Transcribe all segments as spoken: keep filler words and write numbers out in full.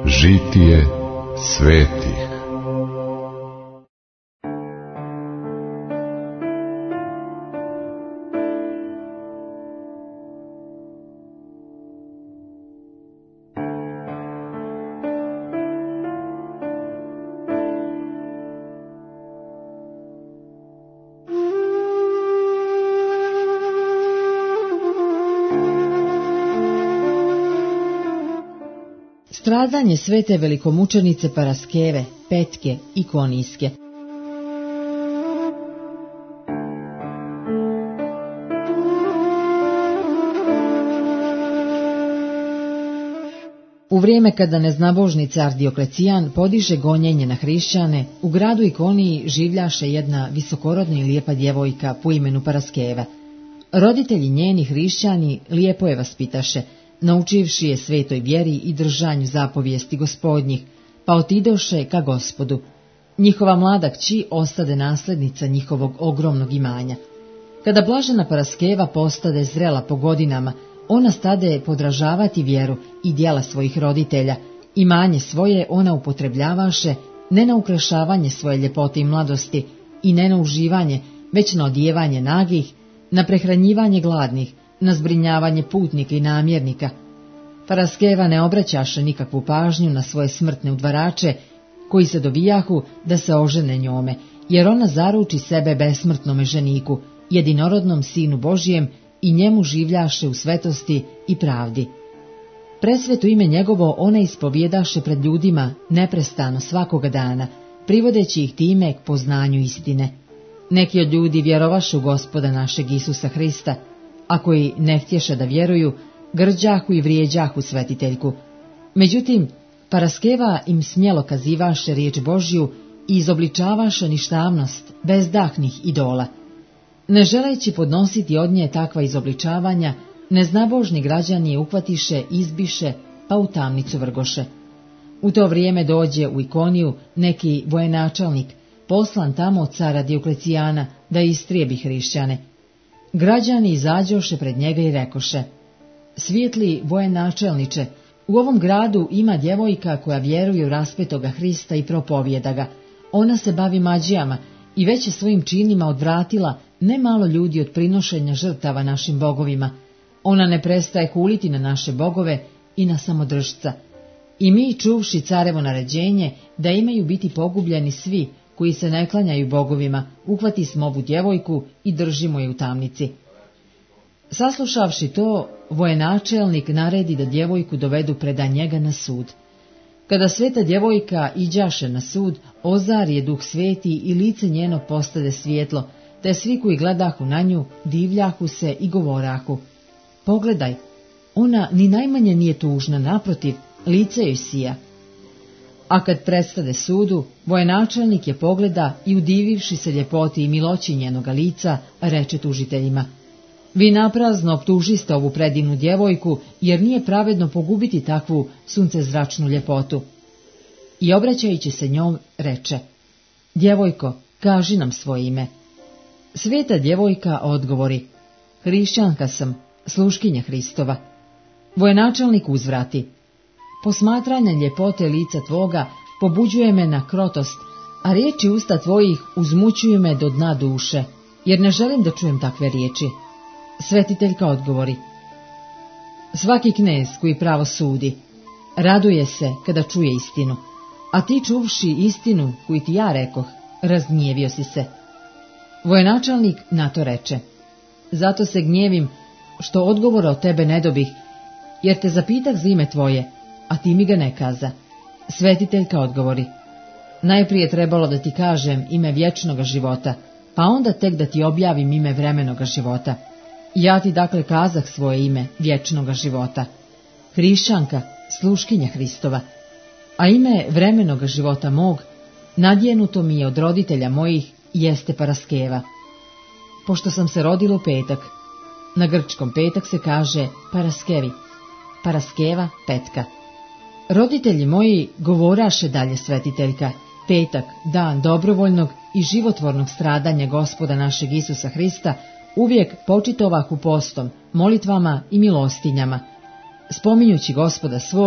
Žitije svetih. Stradanje svete velikomučenice Paraskeve, Petke i Konijske. U vrijeme kada neznabožni car Dioklecijan podiže gonjenje na hrišćane, u gradu Ikoniji življaše jedna visokorodna i lijepa djevojka po imenu Paraskeva. Roditelji njeni hrišćani lijepo je vaspitaše, naučivši je svetoj vjeri i držanju zapovijesti gospodnjih, pa otidoše ka Gospodu. Njihova mlada kći ostade naslednica njihovog ogromnog imanja. Kada blažena Paraskeva postade zrela po godinama, ona stade podražavati vjeru i djela svojih roditelja. Imanje svoje ona upotrebljavaše ne na ukrašavanje svoje ljepote i mladosti i ne na uživanje, već na odijevanje nagih, na prehranjivanje gladnih, na zbrinjavanje putnika i namjernika. Paraskeva ne obraćaše nikakvu pažnju na svoje smrtne udvarače, koji se dovijahu da se ožene njome, jer ona zaruči sebe besmrtnome ženiku, jedinorodnom sinu Božijem, i njemu življaše u svetosti i pravdi. Presveto ime njegovo ona ispovjedaše pred ljudima neprestano svakoga dana, privodeći ih time k poznanju istine. Neki od ljudi vjerovašu Gospoda našeg Isusa Hrista, a koji ne htješe da vjeruju, grđahu i vrijeđahu svetiteljku. Međutim, Paraskeva im smjelo kazivaše riječ Božju i izobličavaše ništavnost bezdahnih idola. Ne želeći podnositi od nje takva izobličavanja, neznabožni građani je uhvatiše, izbiše, pa u tamnicu vrgoše. U to vrijeme dođe u Ikoniju neki vojenačelnik, poslan tamo od cara Dioklecijana, da istrijebi hrišćane. Građani izađoše pred njega i rekoše: Svijetli vojenačelniče, u ovom gradu ima djevojka koja vjeruje u raspetoga Hrista i propovijeda ga. Ona se bavi mađijama i već je svojim činima odvratila ne malo ljudi od prinošenja žrtava našim bogovima. Ona ne prestaje huliti na naše bogove i na samodržca. I mi, čuvši carevo naređenje da imaju biti pogubljeni svi koji se ne klanjaju bogovima, uhvati smo ovu djevojku i držimo je u tamnici. Saslušavši to, vojenačelnik naredi da djevojku dovedu preda njega na sud. Kada sveta djevojka iđaše na sud, ozar je duh sveti i lice njeno postade svjetlo, te svi koji gledahu na nju divljahu se i govorahu: Pogledaj, ona ni najmanje nije tužna, naprotiv, lice joj sija. A kad predstade sudu, vojenačelnik je pogleda i udivivši se ljepoti i miloći njenoga lica, reče tužiteljima: Vi naprazno optužiste ovu predivnu djevojku, jer nije pravedno pogubiti takvu suncezračnu ljepotu. I obraćajući se njom, reče: Djevojko, kaži nam svoje ime. Sveta djevojka odgovori: Hrišćanka sam, sluškinja Hristova. Vojenačelnik uzvrati: Posmatranje ljepote lica tvoga pobuđuje me na krotost, a riječi usta tvojih uzmućuju me do dna duše, jer ne želim da čujem takve riječi. Svetiteljka odgovori: Svaki knez koji pravo sudi, raduje se kada čuje istinu, a ti čuvši istinu koju ti ja rekoh, razgnjevio si se. Vojenačelnik na to reče: Zato se gnjevim što odgovora od tebe ne dobih, jer te zapitah za ime tvoje, a ti mi ga ne kaza. Svetiteljka odgovori: Najprije trebalo da ti kažem ime vječnoga života, pa onda tek da ti objavim ime vremenoga života. Ja ti dakle kazah svoje ime vječnoga života, hrišćanka, sluškinja Hristova, a ime vremenoga života mog nadjenuto mi je od roditelja mojih, jeste Paraskeva. Pošto sam se rodila u petak, na grčkom petak se kaže Paraskevi, Paraskeva, petka. Roditelji moji, govoraše dalje svetiteljka, petak, dan dobrovoljnog i životvornog stradanja Gospoda našeg Isusa Hrista, uvijek počitovahu postom, molitvama i milostinjama, spominjući Gospoda svog,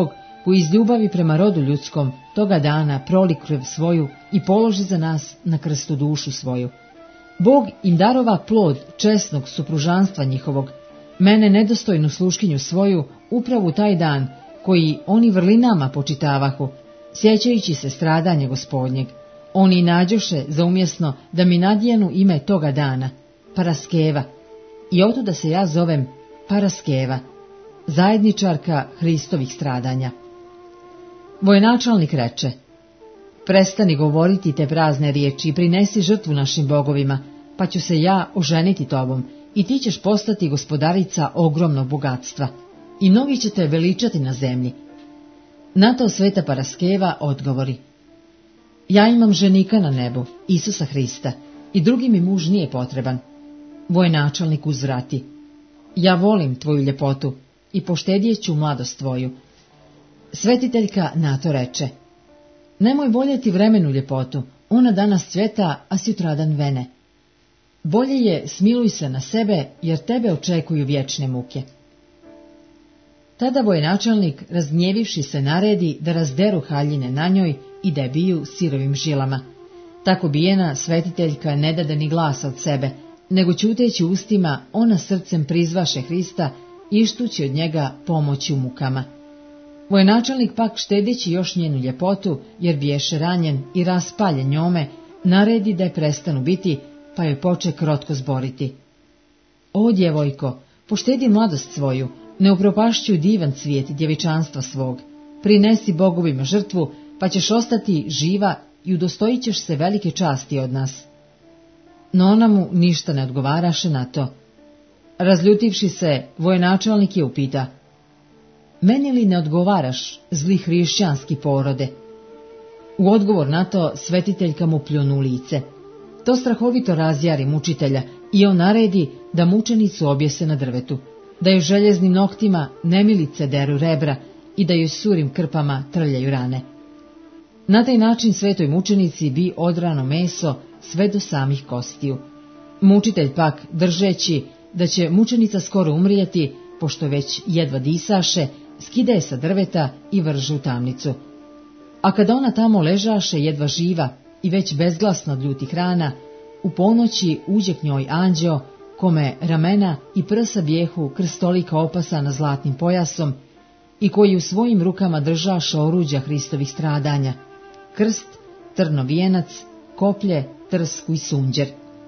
koji iz ljubavi prema rodu ljudskom toga dana proli krv svoju i položi za nas na krstu dušu svoju. Bog im darova plod česnog supružanstva njihovog, mene nedostojnu sluškinju svoju, upravo taj dan, koji oni vrlinama počitavahu, sjećajući se stradanja Gospodnjeg. Oni nađoše za umjesno da mi nadjenu ime toga dana, Paraskeva, i otuda se ja zovem Paraskeva, zajedničarka Hristovih stradanja. Vojenačalnik reče: prestani govoriti te prazne riječi i prinesi žrtvu našim bogovima, pa ću se ja oženiti tobom i ti ćeš postati gospodarica ogromnog bogatstva i mnogi će te veličati na zemlji. Na to sveta Paraskeva odgovori: ja imam ženika na nebu, Isusa Hrista, i drugi mi muž nije potreban. Vojenačalnik uzvrati: ja volim tvoju ljepotu i poštedjet ću mladost tvoju. Svetiteljka na to reče: nemoj voljeti vremenu ljepotu, ona danas cvjeta, a sutradan vene. Bolje je smiluj se na sebe, jer tebe očekuju vječne muke. Tada vojenačalnik, razgnjevivši se, naredi da razderu haljine na njoj i da je biju sirovim žilama. Tako bijena svetiteljka ne dade ni glasa od sebe, nego ćuteći ustima ona srcem prizvaše Hrista, ištući od njega pomoći u mukama. Vojenačalnik pak, štedeći još njenu ljepotu, jer biješe ranjen i raspaljen njome, naredi da je prestanu biti, pa joj poče krotko zboriti: o djevojko, poštedi mladost svoju, ne upropašćuj divan cvijet djevičanstva svog, prinesi bogovima žrtvu, pa ćeš ostati živa i udostojit ćeš se velike časti od nas. No ona mu ništa ne odgovaraše na to. Razljutivši se, vojenačalnik je upita: meni li ne odgovaraš, zli hrišćanski porode? U odgovor na to svetiteljka mu pljunu u lice. To strahovito razjari mučitelja i on naredi da mučenicu objese na drvetu, da joj željeznim noktima nemilice deru rebra i da joj surim krpama trljaju rane. Na taj način svetoj mučenici bi odrano meso sve do samih kostiju. Mučitelj pak, držeći da će mučenica skoro umrijeti, pošto već jedva disaše, skida je sa drveta i vrže u tamnicu. A kada ona tamo ležaše jedva živa i već bezglasno od ljutih rana, u ponoći uđe k njoj anđeo, kome ramena i prsa bijehu krstolika opasana zlatnim pojasom i koji u svojim rukama držaše oruđa Hristovih stradanja: krst, trnov vijenac, koplje, trsku i sunđer.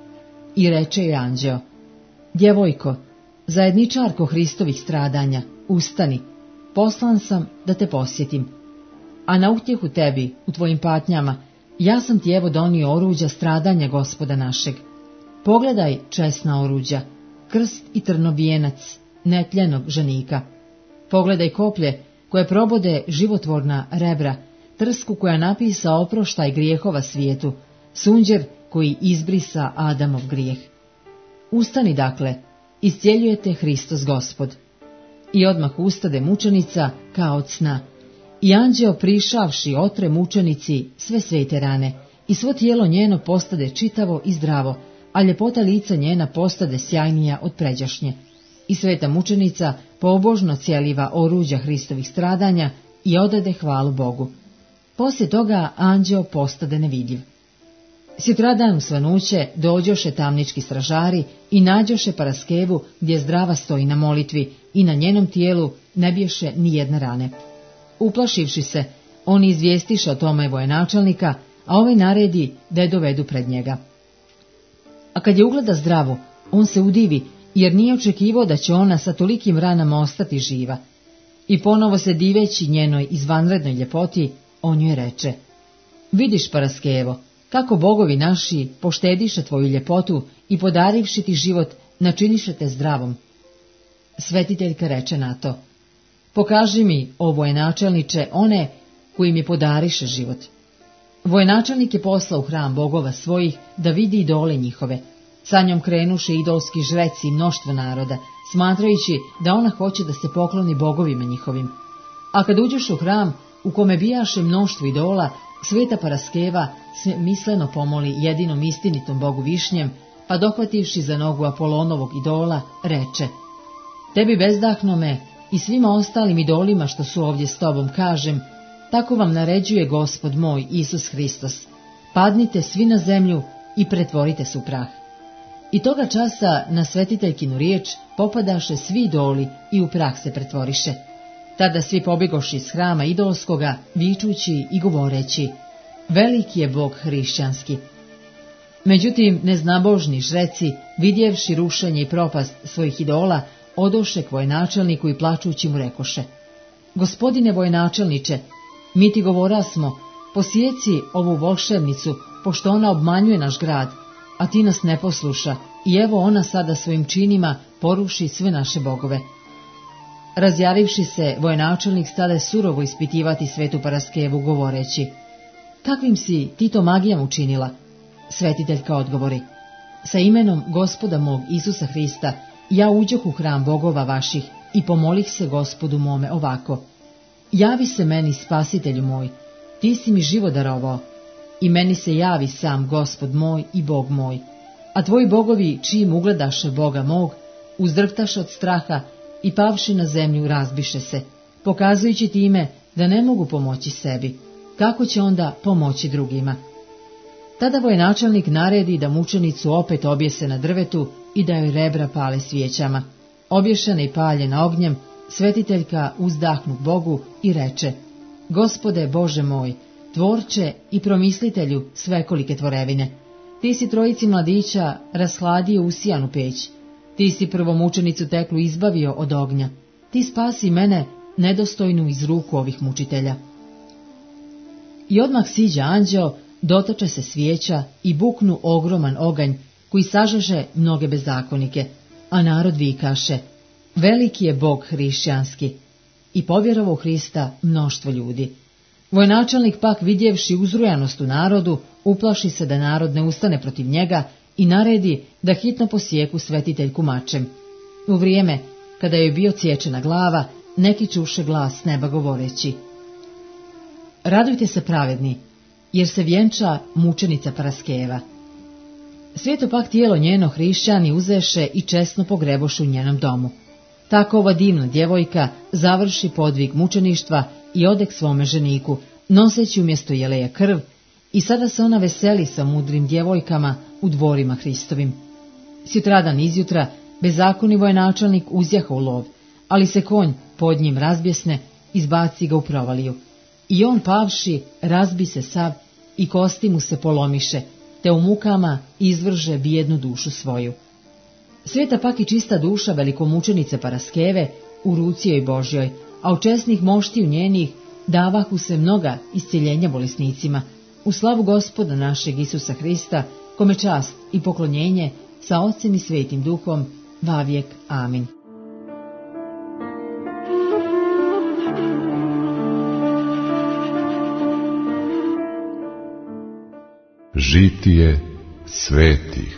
I reče joj anđeo: djevojko, zajedničarko Hristovih stradanja, ustani, poslan sam da te posjetim. A na utjehu tebi, u tvojim patnjama, ja sam ti evo donio oruđa stradanja Gospoda našeg. Pogledaj česna oruđa, krst i trnov vijenac, netljenog ženika. Pogledaj koplje koje probode životvorna rebra, trsku koja napisa oproštaj grijehova svijetu, sunđer koji izbrisa Adamov grijeh. Ustani dakle, iscijeljujete Hristos Gospod. I odmah ustade mučenica kao od sna. I anđeo prišavši otre mučenici sve svete rane, i svo tijelo njeno postade čitavo i zdravo, a ljepota lica njena postade sjajnija od pređašnje. I sveta mučenica pobožno cijeliva oruđa Hristovih stradanja i odade hvalu Bogu. Poslije toga anđeo postade nevidljiv. Sutradan u svanuće dođoše tamnički stražari i nađoše Paraskevu gdje zdrava stoji na molitvi i na njenom tijelu ne biješe ni jedne rane. Uplašivši se, oni izvijestiše o tome vojenačalnika, a ovaj naredi da je dovedu pred njega. A kad je ugleda zdravu, on se udivi, jer nije očekivao da će ona sa tolikim ranama ostati živa. I ponovo se diveći njenoj izvanrednoj ljepoti, on joj reče: vidiš, Paraskevo, kako bogovi naši poštediše tvoju ljepotu i podarivši ti život, načiniše te zdravom. Svetiteljka reče na to: pokaži mi, o vojenačelniče, one koji mi podariše život. Vojenačelnik je poslao u hram bogova svojih da vidi idole njihove. Sa njom krenuše idolski žreci i mnoštvo naroda, smatrajući da ona hoće da se pokloni bogovima njihovim. A kad uđeš u hram, u kome bijaše mnoštvo idola, sveta Paraskeva se misleno pomoli jedinom istinitom bogu Višnjem, pa dohvativši za nogu Apolonovog idola, reče: tebi bezdahnome, i svima ostalim idolima što su ovdje s tobom, kažem, tako vam naređuje Gospod moj Isus Hristos. Padnite svi na zemlju i pretvorite se u prah. I toga časa na svetiteljkinu riječ popadaše svi idoli i u prah se pretvoriše. Tada svi pobjegoši iz hrama idolskoga, vičući i govoreći, veliki je Bog hrišćanski. Međutim, neznabožni žreci, vidjevši rušenje i propast svojih idola, odoše k vojenačelniku i plačući mu rekoše, gospodine vojenačelniče, mi ti govorasmo, posjeci ovu volšebnicu, pošto ona obmanjuje naš grad, a ti nas ne posluša, i evo ona sada svojim činima poruši sve naše bogove. Razjarivši se, vojenačelnik stade surovo ispitivati svetu Paraskevu, govoreći, kakvim si ti to magijom učinila? Svetiteljka odgovori, sa imenom Gospoda mog Isusa Hrista, ja uđoh u hram bogova vaših i pomolih se Gospodu mome ovako, javi se meni, spasitelju moj, ti si mi život darovao, i meni se javi sam Gospod moj i Bog moj, a tvoji bogovi, čim ugledaše Boga mog, uzdrhtaše od straha i pavši na zemlju razbiše se, pokazujući time da ne mogu pomoći sebi, kako će onda pomoći drugima. Tada vojenačelnik naredi da mučenicu opet objese na drvetu i da joj rebra pale svijećama. Obješena i paljena ognjem, svetiteljka uzdahnu Bogu i reče, Gospode Bože moj, tvorče i promislitelju svekolike tvorevine, ti si trojici mladića rashladio usijanu peć, ti si prvomučenicu teklu izbavio od ognja, ti spasi mene nedostojnu iz ruku ovih mučitelja. I odmah siđa anđeo, dotače se svijeća i buknu ogroman oganj koji sažeže mnoge bezakonike, a narod vikaše, veliki je Bog hrišćanski, i povjerovao u Hrista mnoštvo ljudi. Vojenačelnik pak vidjevši uzrujanost u narodu, uplaši se da narod ne ustane protiv njega i naredi da hitno posjeku svetiteljku mačem. U vrijeme kada je bio ciječena glava, neki čuše glas s neba govoreći, radujte se pravedni, jer se vjenča mučenica Paraskeva. Sveto pak tijelo njeno hrišćani uzeše i česno pogrebošu u njenom domu. Tako ova divna djevojka završi podvig mučeništva i ode k svome ženiku, noseći umjesto jeleja krv, i sada se ona veseli sa mudrim djevojkama u dvorima Hristovim. Sutradan izjutra bezakoni vojenačelnik uzjaha u lov, ali se konj pod njim razbjesne, izbaci ga u provaliju. I on pavši razbi se sav i kosti mu se polomiše, te u mukama izvrže bijednu dušu svoju. Sveta pak i čista duša velikomučenice Paraskeve u ruci joj Božjoj, a u česnih moštiju njenih davahu se mnoga iscjeljenja bolesnicima, u slavu Gospoda našeg Isusa Hrista, kome čast i poklonjenje sa Otcem i Svetim Duhom, vavijek. Amin. Žitije svetih.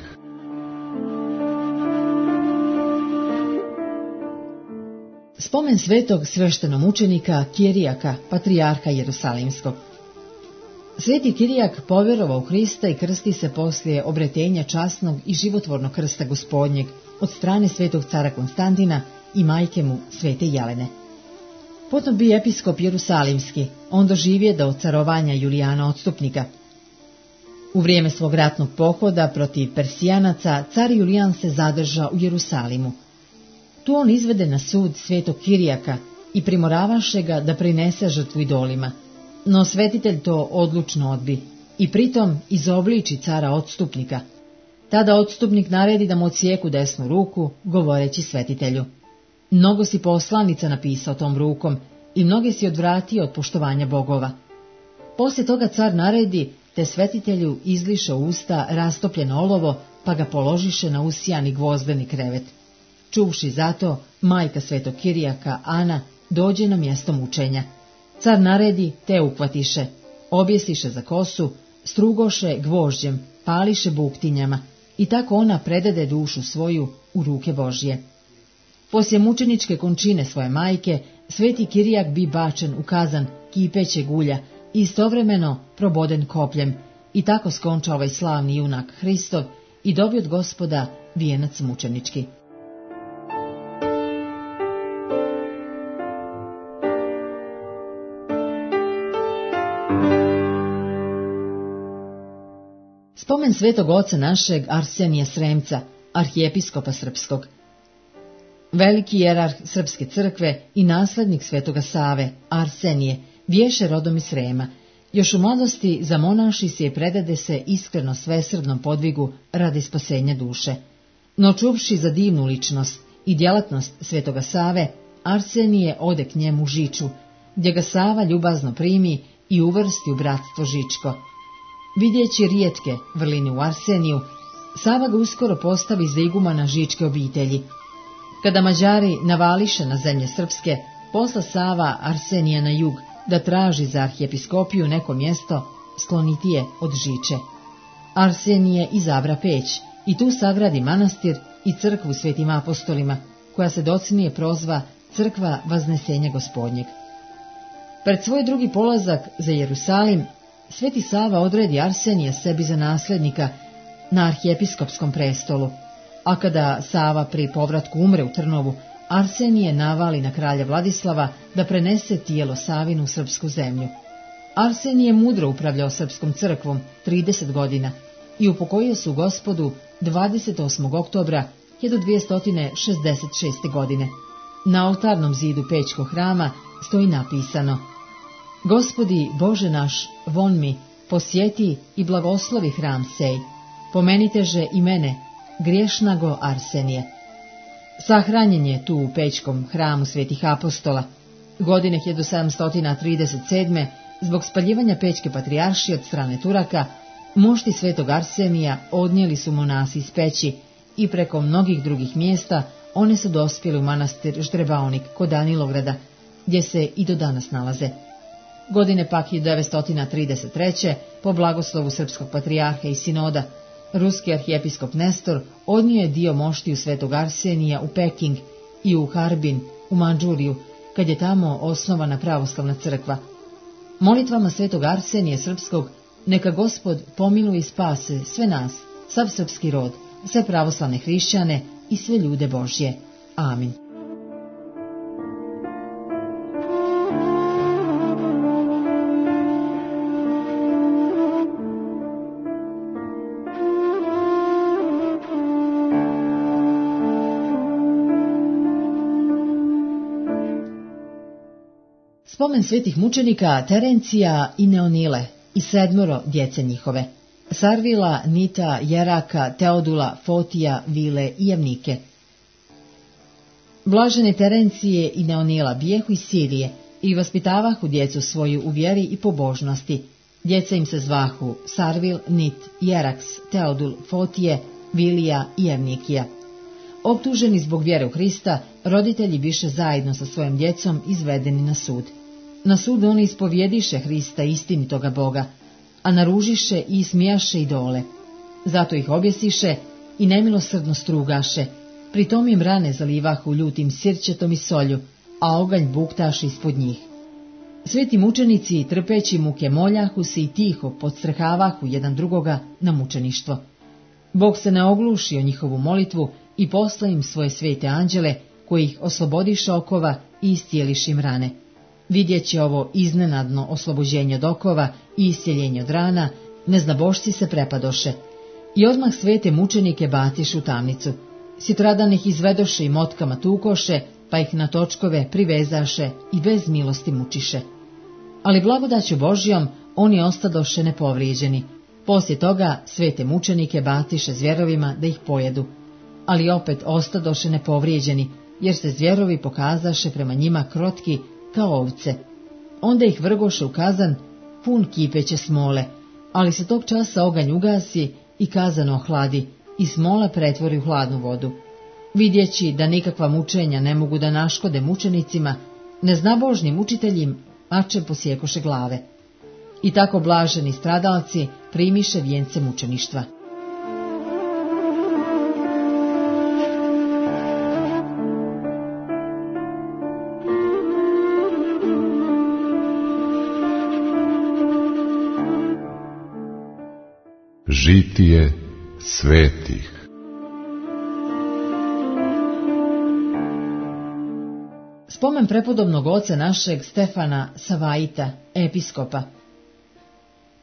Spomen svetog sveštenomučenika Kirijaka, patrijarha Jerusalimskog. Sveti Kirijak povjerovao u Hrista i krsti se poslije obretenja časnog i životvornog krsta Gospodnjeg od strane svetog cara Konstantina i majke mu svete Jelene. Potom bio episkop Jerusalimski, on doživje da od carovanja Julijana Odstupnika. U vrijeme svog ratnog pohoda protiv Persijanaca car Julijan se zadrža u Jerusalimu. Tu on izvede na sud svetog Kirijaka i primoravaše ga da prinese žrtvu idolima, no svetitelj to odlučno odbi i pritom izobliči cara Odstupnika. Tada Odstupnik naredi da mu odsjeku desnu ruku, govoreći svetitelju, mnogo si poslanica napisao tom rukom i mnoge si odvratio od poštovanja bogova. Poslije toga car naredi, te svetitelju izliše u usta rastopljeno olovo, pa ga položiše na usijani gvozdeni krevet. Čuvši zato, majka svetog Kirijaka, Ana, dođe na mjesto mučenja. Car naredi, te ukvatiše, objesiše za kosu, strugoše gvožđem, pališe buktinjama, i tako ona predade dušu svoju u ruke Božje. Poslije mučeničke končine svoje majke, sveti Kirijak bi bačen u kazan kipećeg ulja i istovremeno proboden kopljem, i tako skonča ovaj slavni junak Hristov i dobio od Gospoda vijenac mučenički. Spomen svetog oca našeg Arsenija Sremca, arhijepiskopa srpskog. Veliki jerarh Srpske crkve i naslednik svetoga Save, Arsenije, bješe rodom iz Srema. Još u mladosti zamonaši se i predade se iskreno svesrdnom podvigu radi spasenja duše. No čuvši za divnu ličnost i djelatnost svetoga Save, Arsenije ode k njemu Žiču, gdje ga Sava ljubazno primi i uvrsti u bratstvo Žičko. Vidjeći rijetke vrline u Arseniju, Sava ga uskoro postavi za igumana Žičke obitelji. Kada Mađari navališe na zemlje srpske, posla Sava Arsenija na jug, da traži za arhijepiskopiju neko mjesto sklonitije od Žiče. Arsenije izabra Peć i tu sagradi manastir i crkvu svetim apostolima, koja se docnije prozva Crkva Vaznesenja Gospodnjeg. Pred svoj drugi polazak za Jerusalim, sveti Sava odredi Arsenija sebi za nasljednika na arhijepiskopskom prestolu, a kada Sava pri povratku umre u Trnovu, Arsenije navali na kralja Vladislava da prenese tijelo Savinu u srpsku zemlju. Arsenije mudro upravljao srpskom crkvom trideset godina i upokojio se u Gospodu dvadeset osmog oktobra hiljadu dvjesto šezdeset šeste. godine. Na oltarnom zidu Pećkog hrama stoji napisano: Gospodi Bože naš, von mi, posjeti i blagoslovi hram sej, pomeniteže i mene, griješnago Arsenije. Sahranjen je tu u Pećkom hramu svetih apostola. Godine hiljadu sedamsto trideset sedme. zbog spaljivanja Pećke patrijaršije od strane Turaka, mošti svetog Arsenija odnijeli su monasi iz Peći i preko mnogih drugih mjesta one su dospjeli u manastir Ždrebaonik kod Danilograda, gdje se i do danas nalaze. Godine pak hiljadu devetsto trideset treće. po blagoslovu srpskog patrijarha i sinoda, ruski arhijepiskop Nestor odnio je dio moštiju svetog Arsenija u Peking i u Harbin, u Mandžuriju, kad je tamo osnovana pravoslavna crkva. Molitvama svetog Arsenija srpskog neka Gospod pomiluje i spase sve nas, sav srpski rod, sve pravoslavne hrišćane i sve ljude Božje. Amin. Spomen svetih mučenika Terencija i Neonile i sedmoro djece njihove: Sarvila, Nita, Jeraka, Teodula, Fotija, Vile i Javnike. Blažene Terencije i Neonila bijehu iz Sirije i vaspitavahu djecu svoju u vjeri i pobožnosti. Djeca im se zvahu Sarvil, Nit, Jeraks, Teodul, Fotije, Vilija i Javnikija. Optuženi zbog vjere u Hrista, roditelji biše zajedno sa svojom djecom izvedeni na sud. Na sudu oni ispovjediše Hrista istinitoga Boga, a naružiše i ismijaše idole. Zato ih objesiše i nemilosrdno strugaše, pritom im rane zalivahu ljutim sirćetom i solju, a oganj buktaše ispod njih. Sveti mučenici, trpeći muke, moljahu se i tiho podstrehavahu jedan drugoga na mučeništvo. Bog se ne ogluši o njihovu molitvu i posla im svoje svete anđele, koji ih oslobodiše okova i iscijeliše im rane. Vidjeći ovo iznenadno oslobođenje od okova i isjeljenje od rana, neznabošci se prepadoše i odmah svete mučenike batiše u tamnicu. Sutradan ih izvedoše i motkama tukoše, pa ih na točkove privezaše i bez milosti mučiše. Ali blagodaću Božjom oni ostadoše nepovrijeđeni. Poslije toga svete mučenike batiše zvjerovima da ih pojedu, ali opet ostadoše nepovrijeđeni, jer se zvjerovi pokazaše prema njima krotki kao ovce. Onda ih vrgoše u kazan pun kipeće smole, ali se tog časa oganj ugasi i kazan ohladi i smola pretvori u hladnu vodu. Vidjeći da nikakva mučenja ne mogu da naškode mučenicima, neznabožnim učiteljim mače posjekoše glave. I tako blaženi stradalci primiše vijence mučeništva. Žitije svetih. Spomen prepodobnog oca našeg Stefana Savaita, episkopa.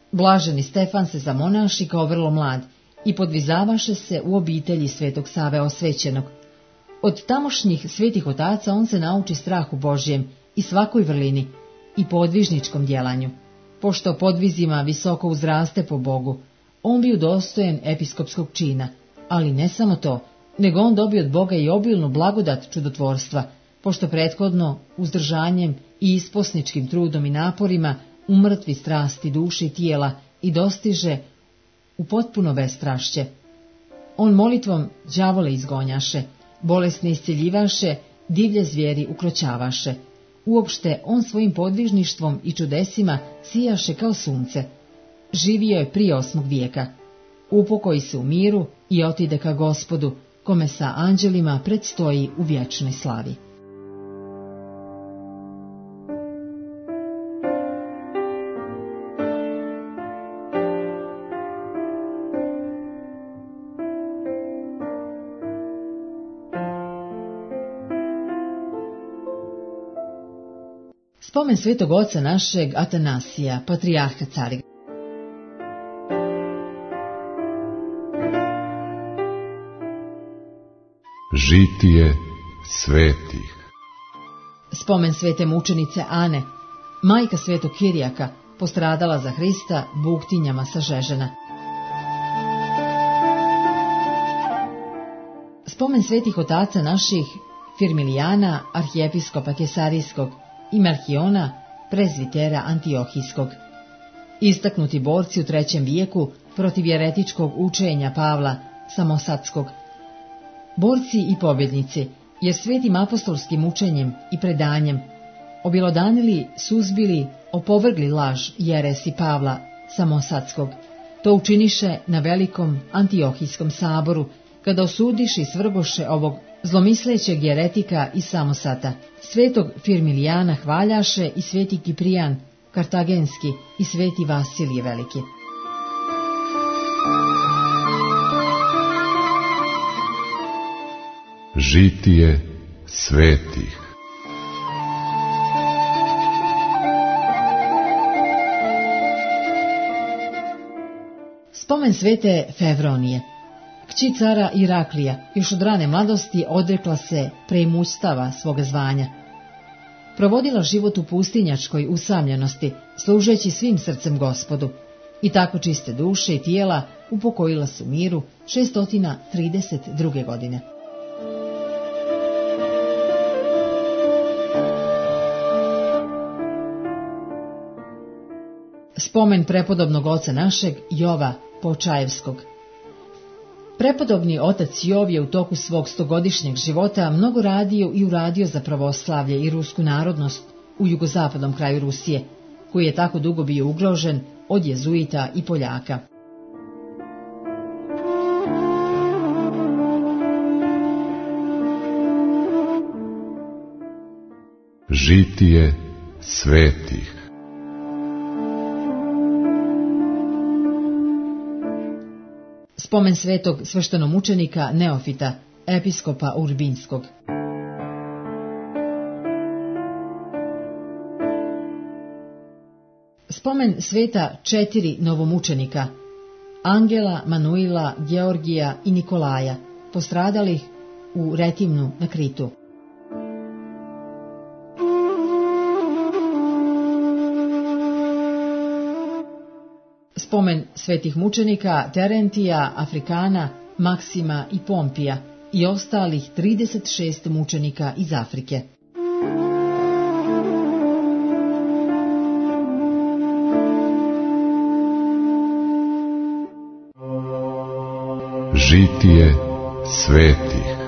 Blaženi Stefan se zamonaši kao vrlo mlad i podvizavaše se u obitelji svetog Save Osvećenog. Od tamošnjih svetih otaca on se nauči strahu Božjem i svakoj vrlini i podvižničkom djelanju. Pošto podvizima visoko uzraste po Bogu, on bio dostojen episkopskog čina, ali ne samo to, nego on dobio od Boga i obilnu blagodat čudotvorstva, pošto prethodno uzdržanjem i isposničkim trudom i naporima umrtvi strasti duše i tijela i dostiže u potpuno bestrašće. On molitvom đavole izgonjaše, bolesne isceljivaše, divlje zvijeri ukroćavaše. Uopšte on svojim podvižništvom i čudesima sijaše kao sunce. Živio je prije osmog vijeka. Upokoji se u miru i otide ka Gospodu, kome sa anđelima predstoji u vječnoj slavi. Spomen svetog oca našeg Atanasija, patrijarha Carigrada. Žitije svetih. Spomen svete mučenice Ane, majka svetog Kirijaka, postradala za Hrista buktinjama sažežena. Spomen svetih otaca naših Firmilijana, arhijepiskopa Kesarijskog, i Markiona, prezvitera Antiohijskog. Istaknuti borci u trećem vijeku protiv jeretičkog učenja Pavla Samosadskog. Borci i pobjednici, jer svetim apostolskim učenjem i predanjem objelodanili, suzbili, opovrgli laž jeresi Pavla Samosadskog. To učiniše na velikom Antiohijskom saboru, kada osudiše i svrgoše ovog zlomislećeg jeretika i Samosata. Svetog Firmilijana hvaljaše i sveti Kiprijan Kartagenski i sveti Vasilije Veliki. Žitije svetih. Spomen svete Fevronije. Kći cara Iraklija još od rane mladosti odrekla se preimućstava svoga zvanja. Provodila život u pustinjačkoj usamljenosti, služeći svim srcem Gospodu, i tako čiste duše i tijela upokojila se u miru šeststo trideset druge godine. Spomen prepodobnog oca našeg Jova Počajevskog. Prepodobni otac Jov je u toku svog stogodišnjeg života mnogo radio i uradio za pravoslavlje i rusku narodnost u jugozapadnom kraju Rusije, koji je tako dugo bio ugrožen od jezuita i Poljaka. Žitije svetih. Spomen svetog sveštenomučenika Neofita, episkopa Urbinskog. Spomen sveta četiri novomučenika, Angela, Manuila, Georgija i Nikolaja, postradalih u Retimnu na Kritu. Spomen svetih mučenika Terentija, Afrikana, Maksima i Pompija i ostalih trideset šest mučenika iz Afrike. Žitije svetih.